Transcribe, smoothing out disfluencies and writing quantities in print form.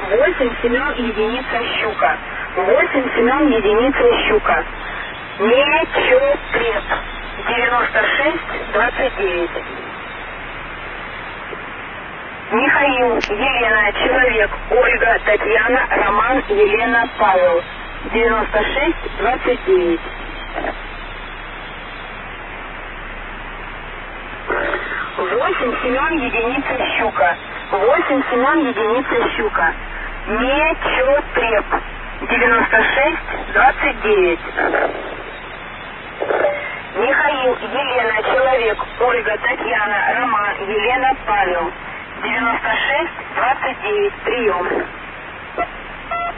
8 Семен единица щука. 8 Семен единица щука. Нечопред. 96-29. Михаил, Елена, человек, Ольга, Татьяна, Роман, Елена, Павел. 96-29. Восемь Семен единица щука. 8 Семен единица щука. Нечопред. 96-29. Михаил, Елена, человек, Ольга, Татьяна, Роман, Елена, Павел. 96-29. Прием.